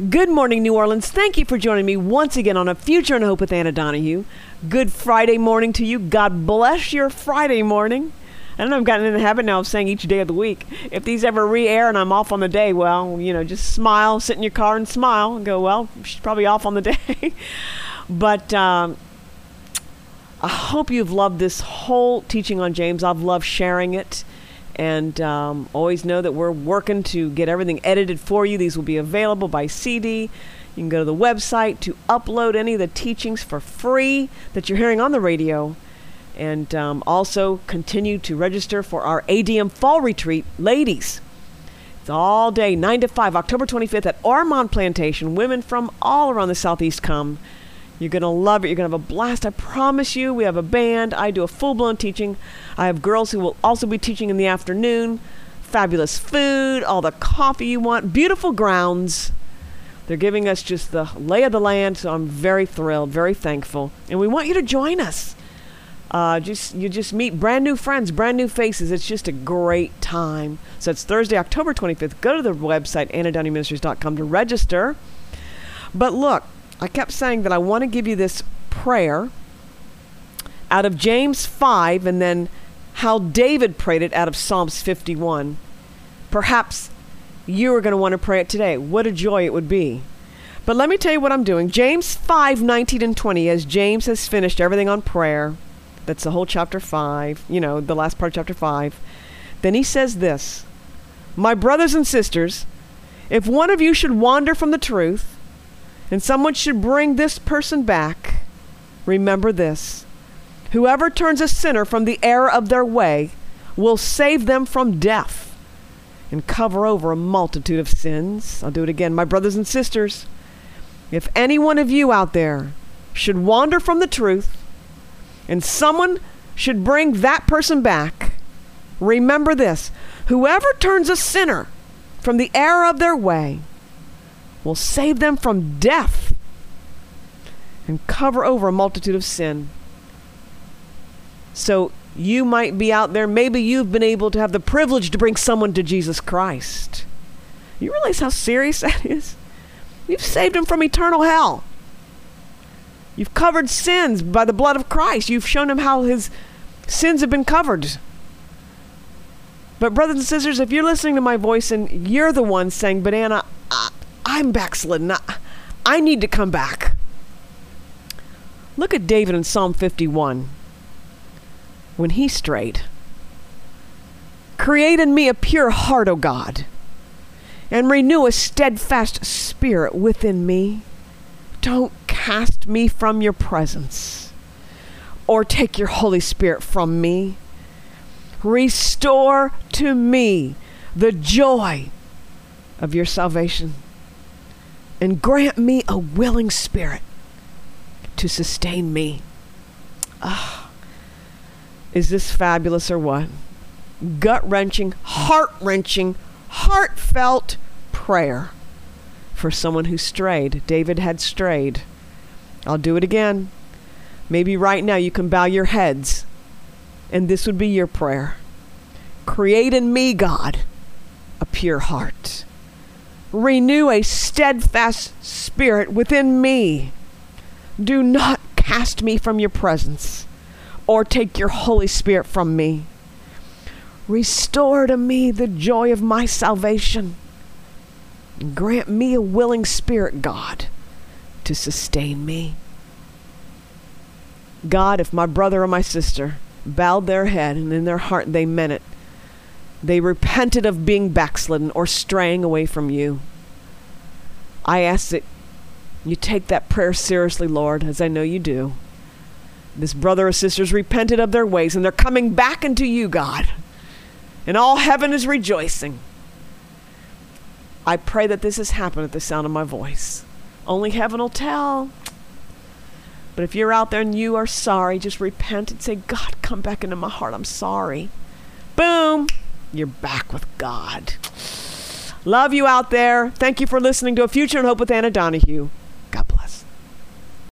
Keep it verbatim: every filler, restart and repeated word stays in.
Good morning, New Orleans. Thank you for joining me once again on A Future and Hope with Anna Donahue. Good Friday morning to you. God bless your Friday morning. I don't know, I've gotten in the habit now of saying each day of the week. If these ever re-air and I'm off on the day, well, you know, just smile, sit in your car and smile and go, well, she's probably off on the day. But um, I hope you've loved this whole teaching on James. I've loved sharing it. And um, always know that we're working to get everything edited for you. These will be available by C D. You can go to the website to upload any of the teachings for free that you're hearing on the radio. And um, also continue to register for our A D M Fall Retreat. Ladies, it's all day, nine to five, October twenty-fifth at Ormond Plantation. Women from all around the Southeast come. You're going to love it. You're going to have a blast. I promise you. We have a band. I do a full-blown teaching. I have girls who will also be teaching in the afternoon. Fabulous food, all the coffee you want, beautiful grounds. They're giving us just the lay of the land, so I'm very thrilled, very thankful. And we want you to join us. Uh, just You just meet brand new friends, brand new faces. It's just a great time. So it's Thursday, October twenty-fifth. Go to the website, anna donahue ministries dot com, to register. But look, I kept saying that I want to give you this prayer out of James five and then how David prayed it out of Psalms fifty-one. Perhaps you are going to want to pray it today. What a joy it would be. But let me tell you what I'm doing. James five, nineteen and twenty, as James has finished everything on prayer. That's the whole chapter five, you know, the last part of chapter five. Then he says this, "My brothers and sisters, if one of you should wander from the truth, and someone should bring this person back, remember this. Whoever turns a sinner from the error of their way will save them from death and cover over a multitude of sins." I'll do it again. My brothers and sisters, if any one of you out there should wander from the truth and someone should bring that person back, remember this. Whoever turns a sinner from the error of their way will save them from death and cover over a multitude of sin. So you might be out there, maybe you've been able to have the privilege to bring someone to Jesus Christ. You realize how serious that is? You've saved them from eternal hell. You've covered sins by the blood of Christ. You've shown them how his sins have been covered. But brothers and sisters, if you're listening to my voice and you're the one saying, "But Anna, I, I'm backslidden. I, I need to come back." Look at David in Psalm fifty-one. When he strayed. "Create in me a pure heart, O God, and renew a steadfast spirit within me. Don't cast me from your presence, or take your Holy Spirit from me. Restore to me the joy of your salvation, and grant me a willing spirit to sustain me." Ah, is this fabulous or what? Gut-wrenching, heart-wrenching, heartfelt prayer for someone who strayed. David had strayed. I'll do it again. Maybe right now you can bow your heads, and this would be your prayer. Create in me, God, a pure heart. Renew a steadfast spirit within me. Do not cast me from your presence, or take your Holy Spirit from me. Restore to me the joy of my salvation. And grant me a willing spirit, God, to sustain me. God, if my brother or my sister bowed their head and in their heart they meant it, they repented of being backslidden or straying away from you, I ask that you take that prayer seriously, Lord, as I know you do. This brother or sister's repented of their ways, and they're coming back into you, God. And all heaven is rejoicing. I pray that this has happened at the sound of my voice. Only heaven will tell. But if you're out there and you are sorry, just repent and say, "God, come back into my heart. I'm sorry." Boom. You're back with God. Love you out there. Thank you for listening to A Future and Hope with Anna Donahue.